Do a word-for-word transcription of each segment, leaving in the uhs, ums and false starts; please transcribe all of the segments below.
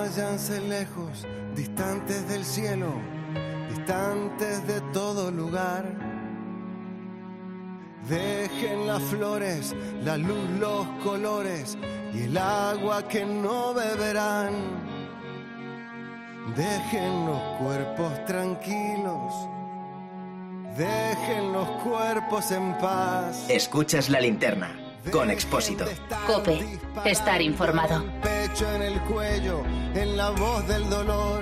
váyanse lejos, distantes del cielo, distantes de todo lugar. Dejen las flores, la luz, los colores y el agua que no beberán. Dejen los cuerpos tranquilos, dejen los cuerpos en paz. Escuchas La Linterna con Expósito. COPE, estar informado. En el pecho, en el cuello, en la voz del dolor.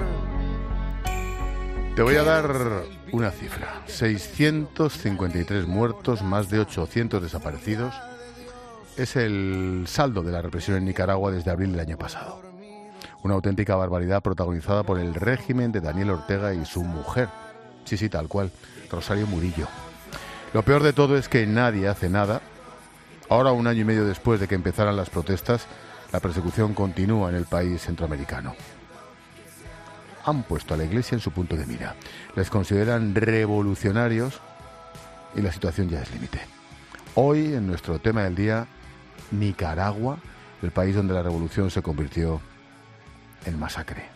Te voy a dar una cifra. seiscientos cincuenta y tres muertos, más de ochocientos desaparecidos. Es el saldo de la represión en Nicaragua desde abril del año pasado. Una auténtica barbaridad protagonizada por el régimen de Daniel Ortega y su mujer. Sí, sí, tal cual, Rosario Murillo. Lo peor de todo es que nadie hace nada. Ahora, un año y medio después de que empezaran las protestas, la persecución continúa en el país centroamericano. Han puesto a la Iglesia en su punto de mira. Les consideran revolucionarios y la situación ya es límite. Hoy, en nuestro tema del día, Nicaragua, el país donde la revolución se convirtió en masacre.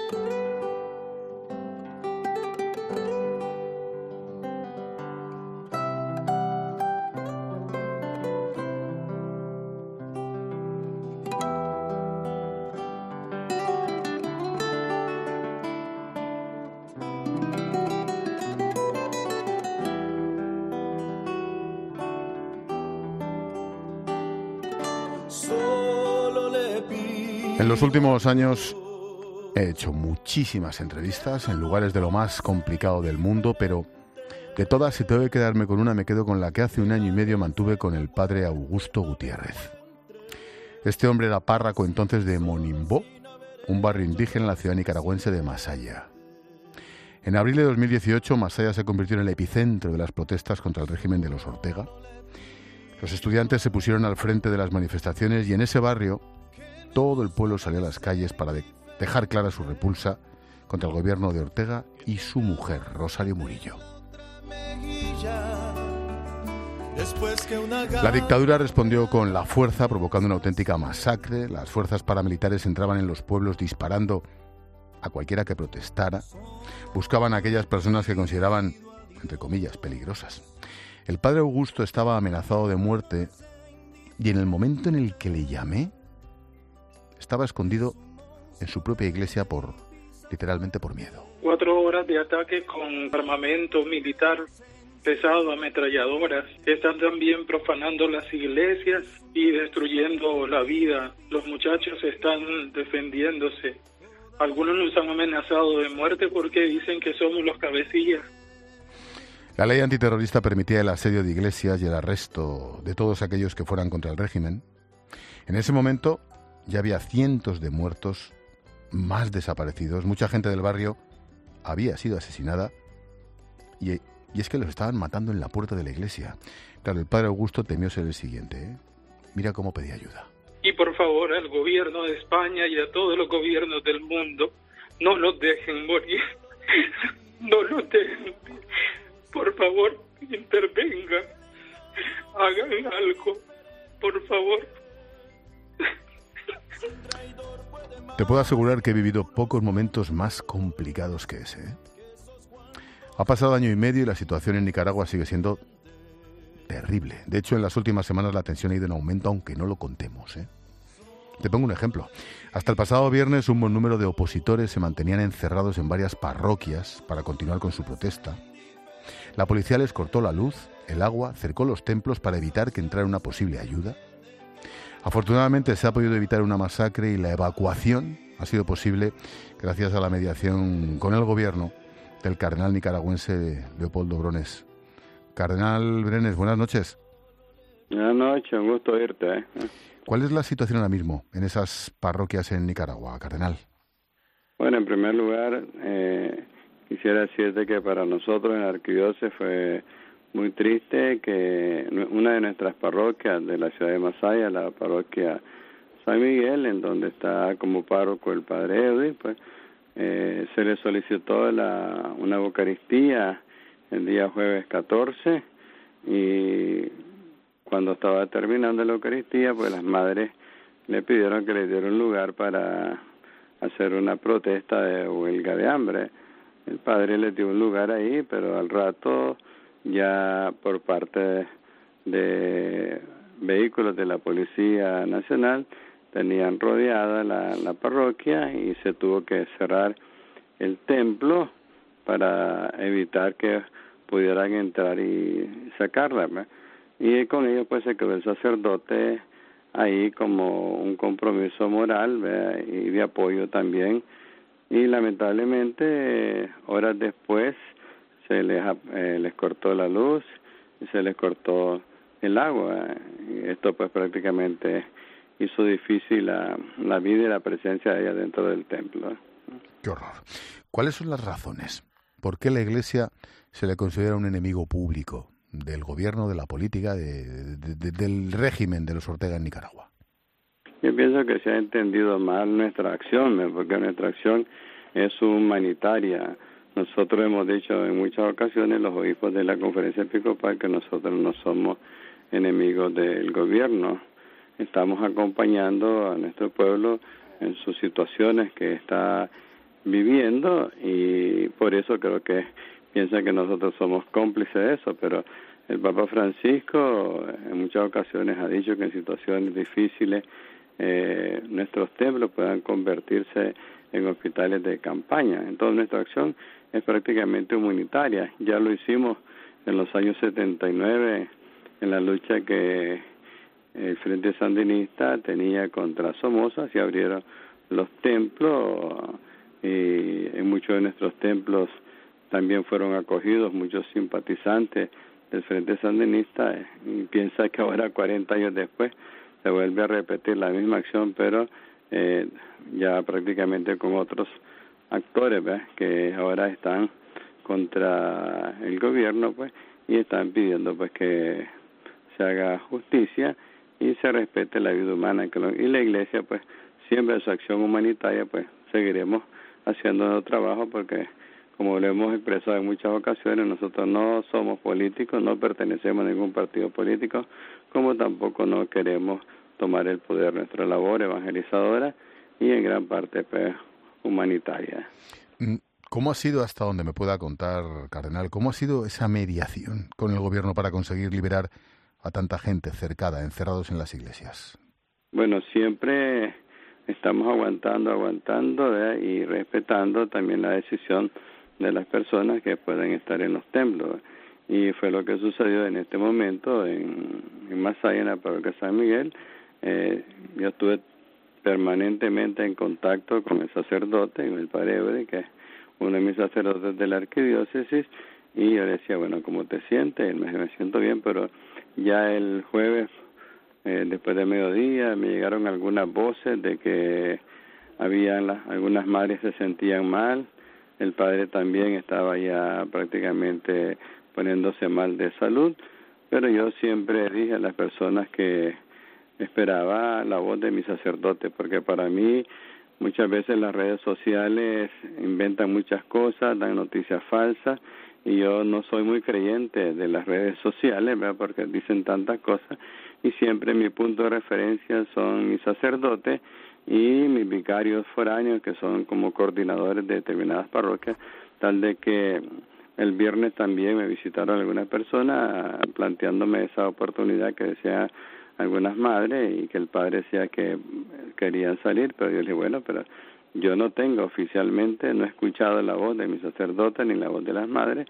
En los últimos años he hecho muchísimas entrevistas en lugares de lo más complicado del mundo, pero de todas, si tengo que quedarme con una, me quedo con la que hace un año y medio mantuve con el padre Augusto Gutiérrez. Este hombre era párroco entonces de Monimbó, un barrio indígena en la ciudad nicaragüense de Masaya. En abril de dos mil dieciocho, Masaya se convirtió en el epicentro de las protestas contra el régimen de los Ortega. Los estudiantes se pusieron al frente de las manifestaciones y en ese barrio todo el pueblo salió a las calles para de- dejar clara su repulsa contra el gobierno de Ortega y su mujer, Rosario Murillo. La dictadura respondió con la fuerza, provocando una auténtica masacre. Las fuerzas paramilitares entraban en los pueblos disparando a cualquiera que protestara. Buscaban a aquellas personas que consideraban, entre comillas, peligrosas. El padre Augusto estaba amenazado de muerte y en el momento en el que le llamé, estaba escondido en su propia iglesia por, literalmente por miedo. Cuatro horas de ataque con armamento militar pesado, ametralladoras. Están también profanando las iglesias y destruyendo la vida. Los muchachos están defendiéndose. Algunos nos han amenazado de muerte porque dicen que somos los cabecillas. La ley antiterrorista permitía el asedio de iglesias y el arresto de todos aquellos que fueran contra el régimen. En ese momento ya había cientos de muertos, más desaparecidos. Mucha gente del barrio había sido asesinada y, y es que los estaban matando en la puerta de la iglesia. Claro, el padre Augusto temió ser el siguiente, ¿eh? Mira cómo pedía ayuda. Y por favor, al gobierno de España y a todos los gobiernos del mundo, no los dejen morir. No los dejen. Por favor, intervengan. Hagan algo. Por favor. Te puedo asegurar que he vivido pocos momentos más complicados que ese, ¿eh? Ha pasado año y medio y la situación en Nicaragua sigue siendo terrible. De hecho, en las últimas semanas la tensión ha ido en aumento, aunque no lo contemos, ¿eh? Te pongo un ejemplo. Hasta el pasado viernes un buen número de opositores se mantenían encerrados en varias parroquias para continuar con su protesta. La policía les cortó la luz, el agua, cercó los templos para evitar que entrara una posible ayuda. Afortunadamente se ha podido evitar una masacre y la evacuación ha sido posible gracias a la mediación con el gobierno del cardenal nicaragüense Leopoldo Brones. Cardenal Brenes, buenas noches. Buenas noches, un gusto oírte. ¿eh? ¿Cuál es la situación ahora mismo en esas parroquias en Nicaragua, cardenal? Bueno, en primer lugar, eh, quisiera decirte que para nosotros en la arquidiócesis fue muy triste que una de nuestras parroquias de la ciudad de Masaya, la parroquia San Miguel, en donde está como párroco el padre Edwin, pues eh, se le solicitó la, una eucaristía el día jueves catorce y cuando estaba terminando la Eucaristía, pues las madres le pidieron que le diera un lugar para hacer una protesta de huelga de hambre. El padre les dio un lugar ahí, pero al rato ya por parte de, de vehículos de la Policía Nacional tenían rodeada la, la parroquia y se tuvo que cerrar el templo para evitar que pudieran entrar y sacarla, ¿verdad? Y con ello pues se quedó el sacerdote ahí como un compromiso moral, ¿verdad? Y de apoyo también. Y lamentablemente horas después se les eh, les cortó la luz y se les cortó el agua. Y esto pues prácticamente hizo difícil la, la vida y la presencia de ella dentro del templo. Qué horror. ¿Cuáles son las razones? ¿Por qué la Iglesia se le considera un enemigo público del gobierno, de la política, de, de, de, del régimen de los Ortega en Nicaragua? Yo pienso que se ha entendido mal nuestra acción, porque nuestra acción es humanitaria. Nosotros hemos dicho en muchas ocasiones, los obispos de la Conferencia Episcopal, que nosotros no somos enemigos del gobierno. Estamos acompañando a nuestro pueblo en sus situaciones que está viviendo y por eso creo que piensa que nosotros somos cómplices de eso, pero el Papa Francisco en muchas ocasiones ha dicho que en situaciones difíciles eh, nuestros templos puedan convertirse en hospitales de campaña. Entonces nuestra acción es prácticamente humanitaria. Ya lo hicimos en los años setenta y nueve en la lucha que el Frente Sandinista tenía contra Somoza. Se abrieron los templos y en muchos de nuestros templos también fueron acogidos muchos simpatizantes del Frente Sandinista, y piensa que ahora cuarenta años después se vuelve a repetir la misma acción, pero eh, ya prácticamente con otros actores, ¿verdad?, que ahora están contra el gobierno, pues, y están pidiendo pues que se haga justicia y se respete la vida humana. Y la Iglesia, pues, siempre en su acción humanitaria, pues, seguiremos haciendo nuestro trabajo porque, como lo hemos expresado en muchas ocasiones, nosotros no somos políticos, no pertenecemos a ningún partido político, como tampoco no queremos tomar el poder. Nuestra labor evangelizadora y en gran parte pues, humanitaria. ¿Cómo ha sido, hasta donde me pueda contar, cardenal, cómo ha sido esa mediación con el gobierno para conseguir liberar a tanta gente cercada, encerrados en las iglesias? Bueno, siempre estamos aguantando, aguantando, ¿verdad?, y respetando también la decisión de las personas que pueden estar en los templos. Y fue lo que sucedió en este momento en, en Masaya, en la parroquia San Miguel. Eh, yo estuve permanentemente en contacto con el sacerdote, con el padre Ebre, que es uno de mis sacerdotes de la arquidiócesis, y yo le decía, bueno, ¿cómo te sientes? Él me, me siento bien, pero ya el jueves, eh, después de mediodía, me llegaron algunas voces de que había las, algunas madres se sentían mal. El padre también estaba ya prácticamente poniéndose mal de salud, pero yo siempre dije a las personas que esperaba la voz de mi sacerdote, porque para mí muchas veces las redes sociales inventan muchas cosas, dan noticias falsas, y yo no soy muy creyente de las redes sociales, ¿verdad?, porque dicen tantas cosas, y siempre mi punto de referencia son mis sacerdotes y mis vicarios foráneos, que son como coordinadores de determinadas parroquias, tal de que el viernes también me visitaron algunas personas planteándome esa oportunidad que decía algunas madres, y que el padre decía que querían salir, pero yo le dije, bueno, pero yo no tengo oficialmente, no he escuchado la voz de mi sacerdote ni la voz de las madres,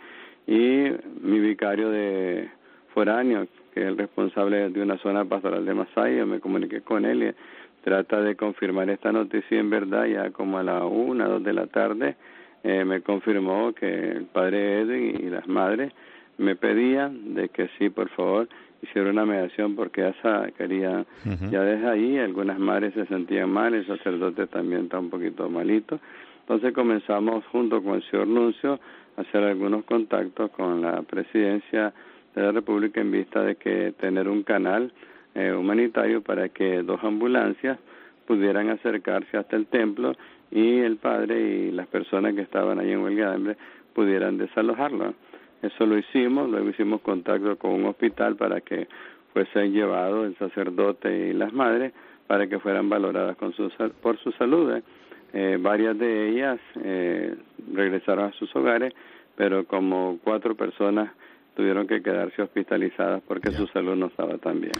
y mi vicario de foráneo, que es el responsable de una zona pastoral de Masaya, yo me comuniqué con él y trata de confirmar esta noticia. En verdad, ya como a la una, dos de la tarde, eh, me confirmó que el padre Edwin y las madres me pedían de que sí, por favor, hiciera una mediación, porque esa quería, uh-huh. ya desde ahí algunas madres se sentían mal, el sacerdote también está un poquito malito. Entonces comenzamos junto con el señor Nuncio a hacer algunos contactos con la presidencia de la República en vista de que tener un canal eh, humanitario para que dos ambulancias pudieran acercarse hasta el templo y el padre y las personas que estaban ahí en huelga de hambre pudieran desalojarlo. Eso lo hicimos, luego hicimos contacto con un hospital para que fuesen llevados el sacerdote y las madres para que fueran valoradas con su, por su salud. eh, varias de ellas eh, regresaron a sus hogares, pero como cuatro personas tuvieron que quedarse hospitalizadas porque ya. Su salud no estaba tan bien.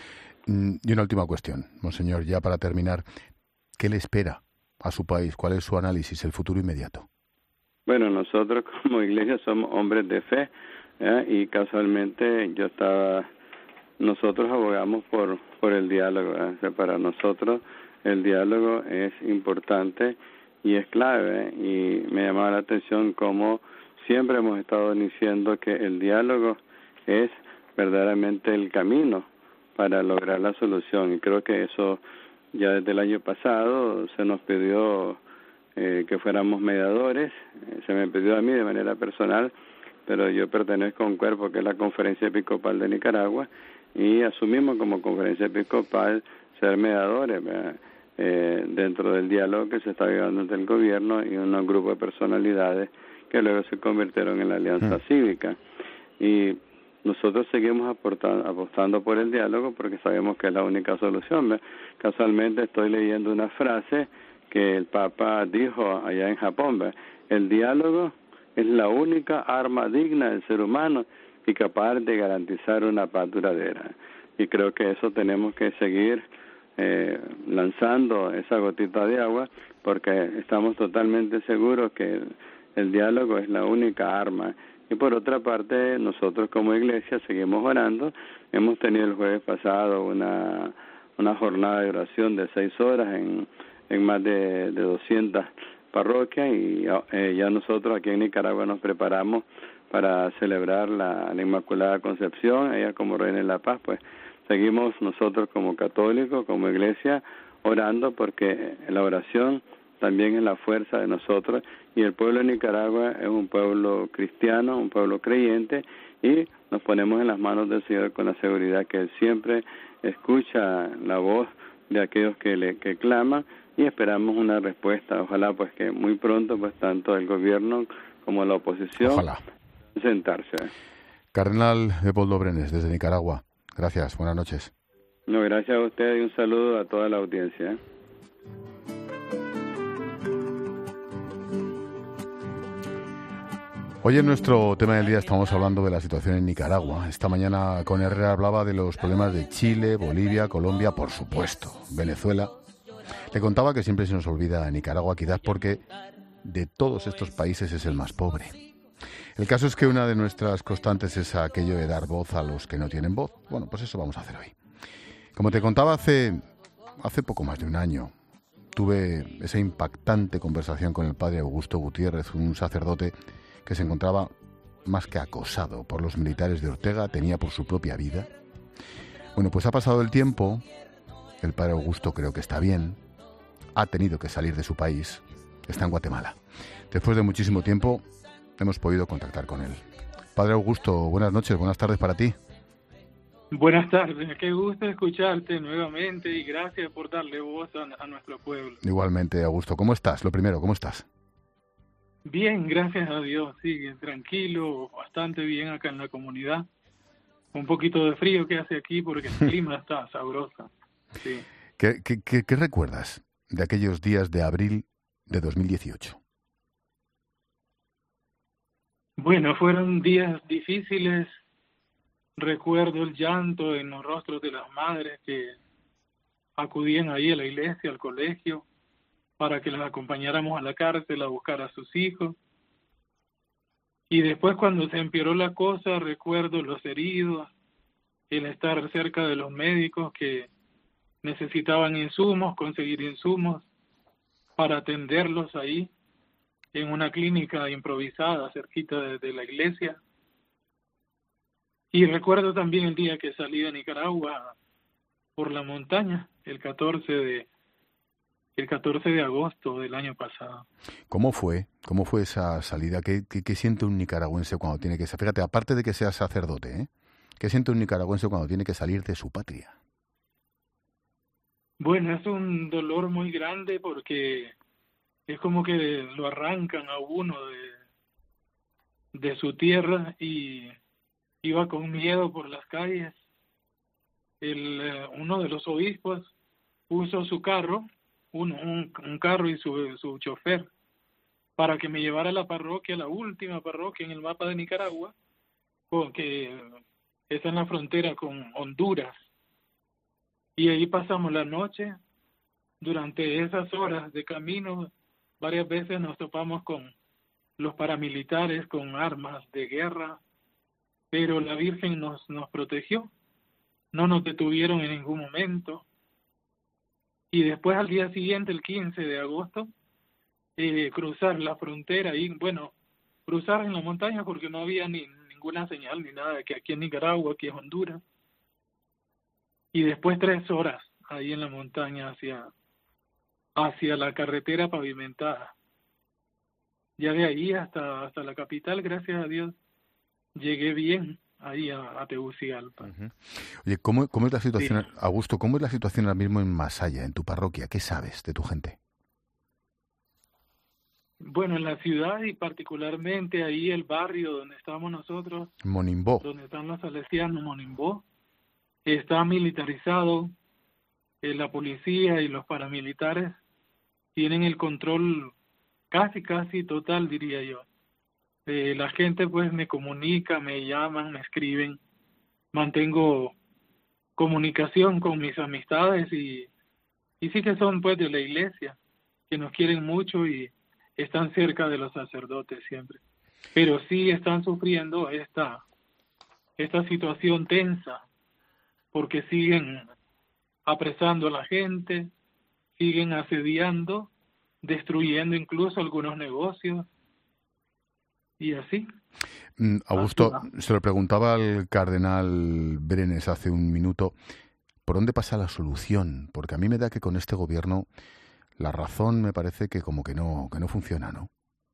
Y una última cuestión, monseñor, ya para terminar. ¿Qué le espera a su país? ¿Cuál es su análisis, el futuro inmediato? Bueno, nosotros como iglesia somos hombres de fe, ¿eh? Y casualmente yo estaba, nosotros abogamos por por el diálogo, ¿eh? O sea, para nosotros el diálogo es importante y es clave, ¿eh? Y me llamaba la atención cómo siempre hemos estado diciendo que el diálogo es verdaderamente el camino para lograr la solución, y creo que eso ya desde el año pasado se nos pidió eh, que fuéramos mediadores, eh, se me pidió a mí de manera personal, pero yo pertenezco a un cuerpo que es la Conferencia Episcopal de Nicaragua y asumimos como Conferencia Episcopal ser mediadores eh, dentro del diálogo que se está llevando entre el gobierno y unos grupos de personalidades que luego se convirtieron en la Alianza mm. Cívica. Y nosotros seguimos aportando, apostando por el diálogo porque sabemos que es la única solución. ¿Ve? Casualmente estoy leyendo una frase que el Papa dijo allá en Japón. ¿Ve? El diálogo es la única arma digna del ser humano y capaz de garantizar una paz duradera. Y creo que eso tenemos que seguir eh, lanzando esa gotita de agua porque estamos totalmente seguros que el, el diálogo es la única arma. Y por otra parte, nosotros como iglesia seguimos orando. Hemos tenido el jueves pasado una una jornada de oración de seis horas en, en más de, de doscientas parroquias y eh, ya nosotros aquí en Nicaragua nos preparamos para celebrar la, la Inmaculada Concepción, ella como Reina de la Paz. Pues seguimos nosotros como católicos, como iglesia, orando porque la oración también es la fuerza de nosotros y el pueblo de Nicaragua es un pueblo cristiano, un pueblo creyente y nos ponemos en las manos del Señor con la seguridad que Él siempre escucha la voz de aquellos que le que claman y esperamos una respuesta. Ojalá pues que muy pronto pues tanto el gobierno como la oposición Ojalá. sentarse. Cardenal Leopoldo Brenes desde Nicaragua. Gracias, buenas noches. No, gracias a usted y un saludo a toda la audiencia. Hoy en nuestro tema del día estamos hablando de la situación en Nicaragua. Esta mañana con Herrera hablaba de los problemas de Chile, Bolivia, Colombia, por supuesto, Venezuela. Le contaba que siempre se nos olvida Nicaragua, quizás porque de todos estos países es el más pobre. El caso es que una de nuestras constantes es aquello de dar voz a los que no tienen voz. Bueno, pues eso vamos a hacer hoy. Como te contaba hace, hace poco más de un año, tuve esa impactante conversación con el padre Augusto Gutiérrez, un sacerdote que se encontraba más que acosado por los militares de Ortega, temía por su propia vida. Bueno, pues ha pasado el tiempo, el padre Augusto creo que está bien, ha tenido que salir de su país, está en Guatemala. Después de muchísimo tiempo hemos podido contactar con él. Padre Augusto, buenas noches, buenas tardes para ti. Buenas tardes, qué gusto escucharte nuevamente y gracias por darle voz a, a nuestro pueblo. Igualmente, Augusto, ¿cómo estás? Lo primero, ¿cómo estás? Bien, gracias a Dios, sí, tranquilo, bastante bien acá en la comunidad. Un poquito de frío que hace aquí porque el clima está sabroso. Sí. ¿Qué, qué, qué, ¿Qué recuerdas de aquellos días de abril de dos mil dieciocho? Bueno, fueron días difíciles. Recuerdo el llanto en los rostros de las madres que acudían ahí a la iglesia, al colegio, para que las acompañáramos a la cárcel a buscar a sus hijos. Y después, cuando se empeoró la cosa, recuerdo los heridos, el estar cerca de los médicos que necesitaban insumos, conseguir insumos para atenderlos ahí en una clínica improvisada cerquita de, de la iglesia. Y recuerdo también el día que salí de Nicaragua por la montaña, el catorce de el catorce de agosto del año pasado. ¿Cómo fue? ¿Cómo fue esa salida? ¿Qué, qué, qué siente un nicaragüense cuando tiene que... Fíjate, aparte de que sea sacerdote, ¿eh? ¿Qué siente un nicaragüense cuando tiene que salir de su patria? Bueno, es un dolor muy grande porque es como que lo arrancan a uno de, de su tierra y iba con miedo por las calles. El, uno de los obispos puso su carro, un, un, un carro y su, su chofer para que me llevara a la parroquia, la última parroquia en el mapa de Nicaragua, que está en la frontera con Honduras. Y ahí pasamos la noche. Durante esas horas de camino, varias veces nos topamos con los paramilitares con armas de guerra, pero la Virgen nos, nos protegió, no nos detuvieron en ningún momento. Y después al día siguiente, el quince de agosto, eh, cruzar la frontera y, bueno, cruzar en la montaña porque no había ni ninguna señal ni nada de que aquí en Nicaragua, aquí es Honduras. Y después tres horas ahí en la montaña hacia, hacia la carretera pavimentada. Ya de ahí hasta, hasta la capital, gracias a Dios, llegué bien ahí a, a Tegucigalpa. Uh-huh. Oye, ¿cómo, ¿cómo es la situación, sí. Augusto, cómo es la situación ahora mismo en Masaya, en tu parroquia? ¿Qué sabes de tu gente? Bueno, en la ciudad y particularmente ahí el barrio donde estamos nosotros, Monimbó, donde están los salesianos, Monimbó, está militarizado, eh, la policía y los paramilitares tienen el control casi, casi total, diría yo. Eh, la gente pues me comunica, me llaman, me escriben, mantengo comunicación con mis amistades y, y sí que son pues de la iglesia, que nos quieren mucho y están cerca de los sacerdotes siempre. Pero sí están sufriendo esta, esta situación tensa, porque siguen apresando a la gente, siguen asediando, destruyendo incluso algunos negocios, y así. Mm, Augusto, se lo preguntaba al cardenal Brenes hace un minuto, ¿por dónde pasa la solución? Porque a mí me da que con este gobierno la razón me parece que como que no, que no funciona, ¿no?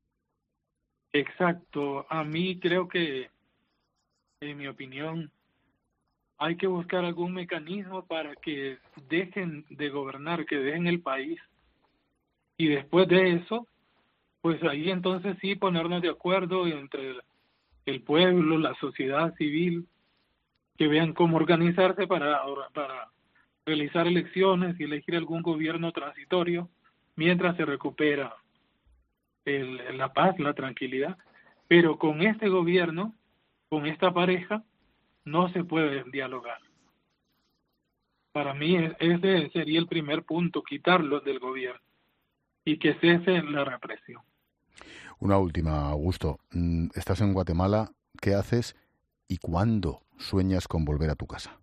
Exacto. A mí creo que, en mi opinión, hay que buscar algún mecanismo para que dejen de gobernar, que dejen el país. Y después de eso, pues ahí entonces sí ponernos de acuerdo entre el, el pueblo, la sociedad civil, que vean cómo organizarse para, para realizar elecciones y elegir algún gobierno transitorio mientras se recupera el, la paz, la tranquilidad. Pero con este gobierno, con esta pareja, no se puede dialogar. Para mí ese sería el primer punto, quitarlos del gobierno y que cese la represión. Una última, Augusto. Estás en Guatemala, ¿qué haces y cuándo sueñas con volver a tu casa?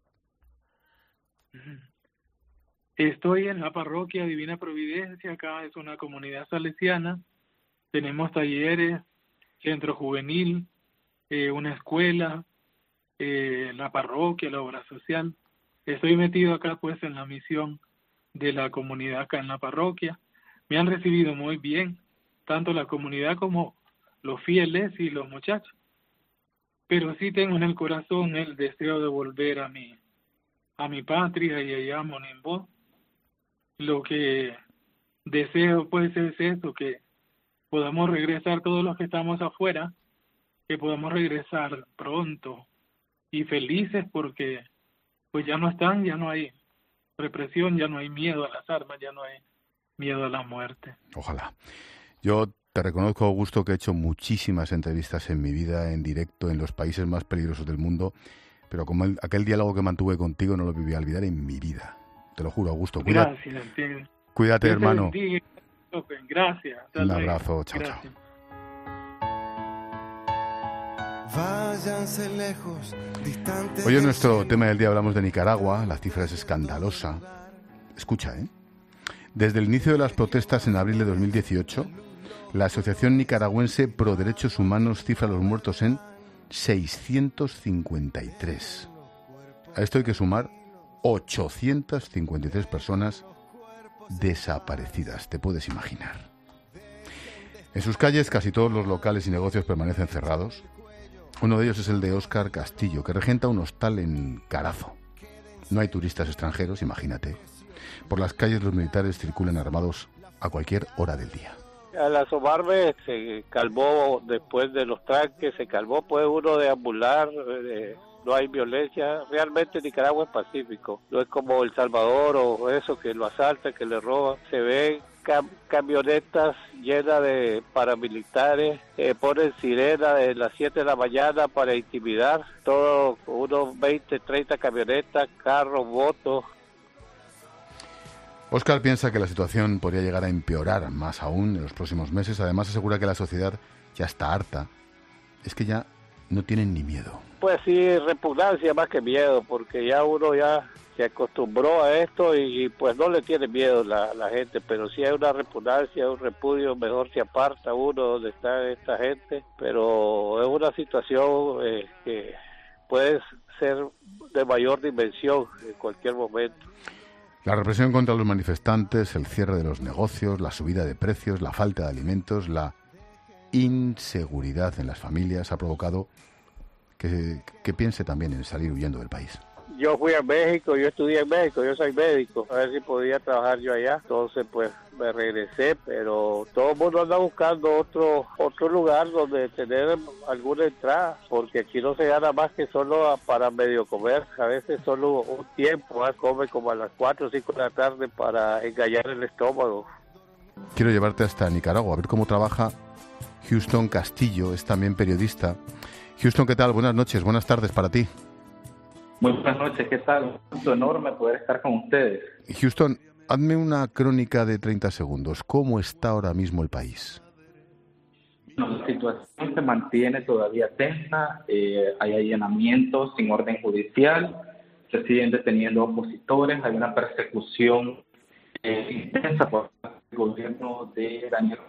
Estoy en la parroquia Divina Providencia, acá es una comunidad salesiana, tenemos talleres, centro juvenil, eh, una escuela, eh, la parroquia, la obra social. Estoy metido acá pues en la misión de la comunidad acá en la parroquia. Me han recibido muy bien, tanto la comunidad como los fieles y los muchachos. Pero sí tengo en el corazón el deseo de volver a mi, a mi patria y allá a Monimbó. Lo que deseo pues es eso, que podamos regresar todos los que estamos afuera, que podamos regresar pronto y felices porque pues ya no están, ya no hay represión, ya no hay miedo a las armas, ya no hay miedo a la muerte. Ojalá. Yo te reconozco, Augusto, que he hecho muchísimas entrevistas en mi vida, en directo, en los países más peligrosos del mundo, pero como el, aquel diálogo que mantuve contigo no lo viví a olvidar en mi vida. Te lo juro, Augusto. Cuídate, Gracias. Cuídate, Dios hermano. Te bendiga. Gracias. Hasta Un luego. abrazo. Chao, Gracias. chao. Váyanse lejos, distantes. Hoy en nuestro tema del día hablamos de Nicaragua. La cifra es escandalosa. Escucha, ¿eh? Desde el inicio de las protestas en abril de dos mil dieciocho, la Asociación Nicaragüense Pro Derechos Humanos cifra los muertos en seiscientos cincuenta y tres. A esto hay que sumar ochocientas cincuenta y tres personas desaparecidas, te puedes imaginar. En sus calles casi todos los locales y negocios permanecen cerrados. Uno de ellos es el de Óscar Castillo, que regenta un hostal en Carazo. No hay turistas extranjeros, imagínate. Por las calles los militares circulan armados a cualquier hora del día. Al asomarme se calmó después de los tranques, se calmó, puede uno deambular, eh, no hay violencia. Realmente Nicaragua es pacífico, no es como El Salvador o eso, que lo asaltan, que le roban. Se ven cam- camionetas llenas de paramilitares, eh, ponen sirena de las siete de la mañana para intimidar, todos unos veinte, treinta camionetas, carros, motos. Óscar piensa que la situación podría llegar a empeorar más aún en los próximos meses. Además asegura que la sociedad ya está harta. Es que ya no tienen ni miedo. Pues sí, repugnancia más que miedo, porque ya uno ya se acostumbró a esto y, y pues no le tiene miedo la, la gente, pero si hay una repugnancia, un repudio, mejor se aparta uno donde está esta gente, pero es una situación eh, que puede ser de mayor dimensión en cualquier momento. La represión contra los manifestantes, el cierre de los negocios, la subida de precios, la falta de alimentos, la inseguridad en las familias ha provocado que, que piense también en salir huyendo del país. Yo fui a México, yo estudié en México, yo soy médico, a ver si podía trabajar yo allá. Entonces pues me regresé, pero todo el mundo anda buscando otro otro lugar donde tener alguna entrada, porque aquí no se gana más que solo para medio comer, a veces solo un tiempo, ¿eh? Come como a las cuatro o cinco de la tarde para engañar el estómago. Quiero llevarte hasta Nicaragua, a ver cómo trabaja Houston Castillo, es también periodista. Houston, ¿qué tal? Buenas noches, buenas tardes para ti. Muy buenas noches, ¿qué tal? Un gusto enorme poder estar con ustedes. Houston, hazme una crónica de treinta segundos. ¿Cómo está ahora mismo el país? La situación se mantiene todavía tensa, eh, hay allanamientos sin orden judicial, se siguen deteniendo opositores, hay una persecución eh, intensa por el gobierno de Daniel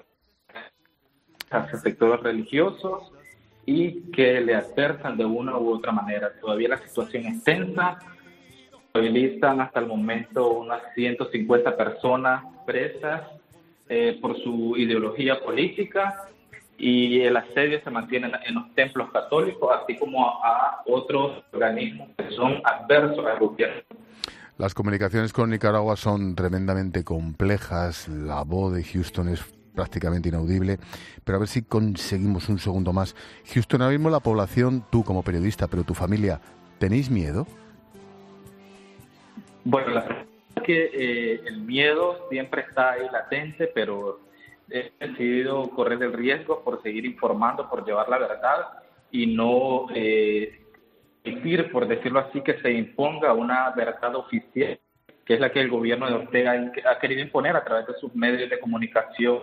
hacia sectores religiosos y que le adversan de una u otra manera. Todavía la situación es tensa, movilizan hasta el momento unas ciento cincuenta personas presas eh, por su ideología política y el asedio se mantiene en los templos católicos, así como a otros organismos que son adversos al gobierno. Las comunicaciones con Nicaragua son tremendamente complejas, la voz de Houston es prácticamente inaudible, pero a ver si conseguimos un segundo más. Houston, ahora mismo la población, tú como periodista, pero tu familia, ¿tenéis miedo? Bueno, la verdad es que eh, el miedo siempre está ahí latente, pero he decidido correr el riesgo por seguir informando, por llevar la verdad y no eh, decir, por decirlo así, que se imponga una verdad oficial, que es la que el gobierno de Ortega ha querido imponer a través de sus medios de comunicación.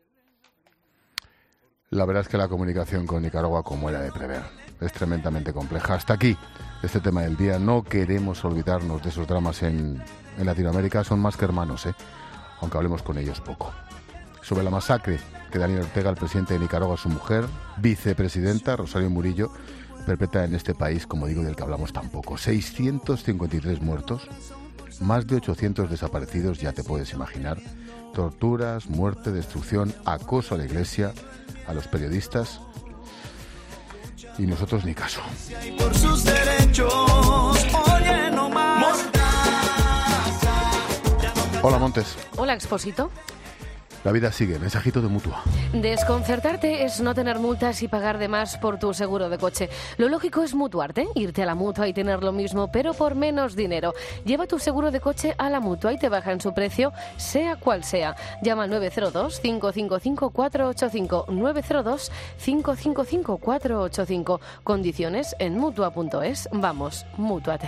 La verdad es que la comunicación con Nicaragua, como era de prever, es tremendamente compleja. Hasta aquí este tema del día. No queremos olvidarnos de esos dramas en, en Latinoamérica. Son más que hermanos, ¿eh? Aunque hablemos con ellos poco. Sobre la masacre que Daniel Ortega, el presidente de Nicaragua, su mujer, vicepresidenta Rosario Murillo, perpetra en este país, como digo, del que hablamos tampoco. seiscientos cincuenta y tres muertos, más de ochocientos desaparecidos, ya te puedes imaginar. Torturas, muerte, destrucción, acoso a la iglesia, a los periodistas, y nosotros ni caso. Por sus derechos, oye, no más. Hola, Montes. Hola, Expósito. La vida sigue. Mensajito de Mutua. Desconcertarte es no tener multas y pagar de más por tu seguro de coche. Lo lógico es mutuarte, irte a la Mutua y tener lo mismo, pero por menos dinero. Lleva tu seguro de coche a la Mutua y te bajan su precio, sea cual sea. Llama al nueve cero dos, cinco cinco cinco, cuatro ocho cinco, nueve cero dos, cinco cinco cinco, cuatro ocho cinco. Condiciones en mutua punto es. Vamos, mútuate.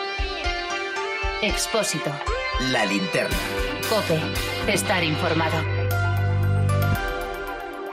Expósito. La linterna. COPE. Estar informado.